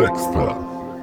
Blackstar.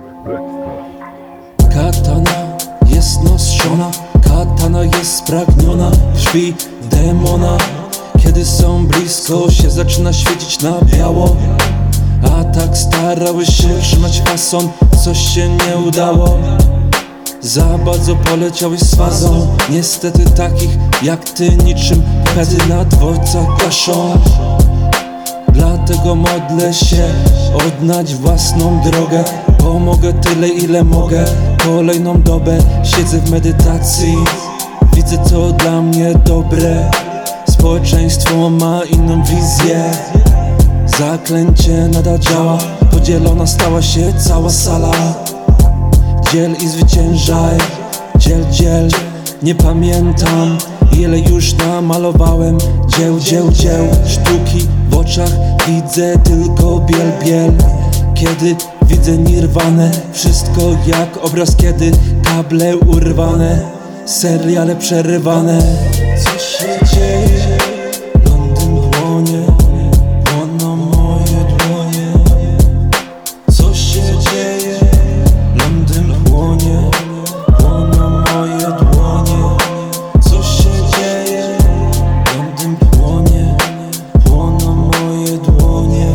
Katana jest noszona, katana jest spragniona krwi demona. Kiedy są blisko, się zaczyna świecić na biało. A tak starałeś się trzymać fason, coś się nie udało. Za bardzo poleciałeś z fazą. Niestety takich jak ty niczym pety na dworcach gaszą. Dlatego modlę się odnać własną drogę. Pomogę tyle ile mogę. Kolejną dobę siedzę w medytacji. Widzę co dla mnie dobre. Społeczeństwo ma inną wizję. Zaklęcie nadal działa. Podzielona stała się cała sala. Dziel i zwyciężaj. Dziel, dziel. Nie pamiętam ile już namalowałem dzieł sztuki. W oczach widzę tylko biel, biel. Kiedy widzę nirwanę, wszystko jak obraz, kiedy kable urwane, seriale przerywane. Co się dzieje? Londyn płonie, płoną moje dłonie. Co się dzieje? Londyn płonie, płoną moje dłonie. Co się dzieje? Londyn płonie, płoną moje dłonie.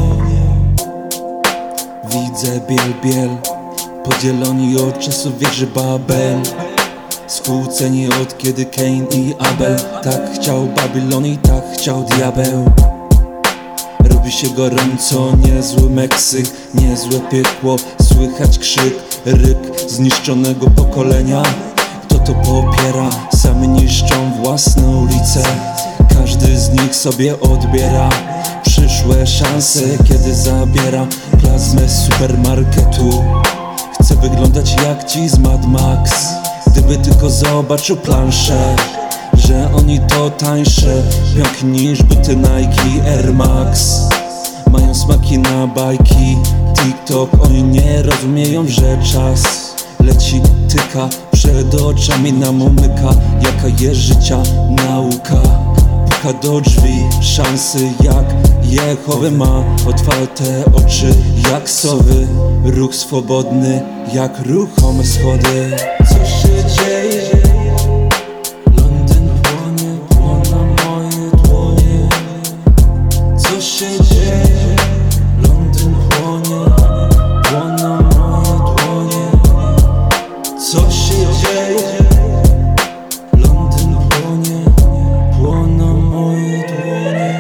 Widzę biel, biel, podzieloni od czasów wieży Babel. Skłóceni od kiedy Kain i Abel. Tak chciał Babilon i tak chciał diabeł. Robi się gorąco, niezły Meksyk, niezłe piekło. Słychać krzyk, ryk zniszczonego pokolenia. Kto to popiera? Sami niszczą własne ulice. Każdy z nich sobie odbiera przyszłe szanse, kiedy zabiera plazmę z supermarketu. Chcę wyglądać jak ci z Mad Max. Gdyby tylko zobaczył planszę, że oni to tańsze pionki niż buty Nike Air Max. Mają smaki na bajki, TikTok. Oni nie rozumieją, że czas leci, tyka przed oczami nam umyka. Jaka jest życia nauka? Puka do drzwi szansy jak Jehowy. Ma otwarte oczy jak sowy. Ruch swobodny jak ruchome schody. Co się dzieje? Londyn płonie, płoną moje dłonie. Co się dzieje? Londyn płonie, płoną moje dłonie. Co się dzieje? Londyn płonie, płoną moje dłonie.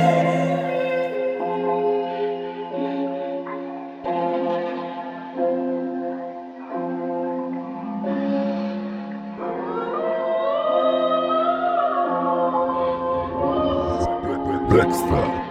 Blackstar.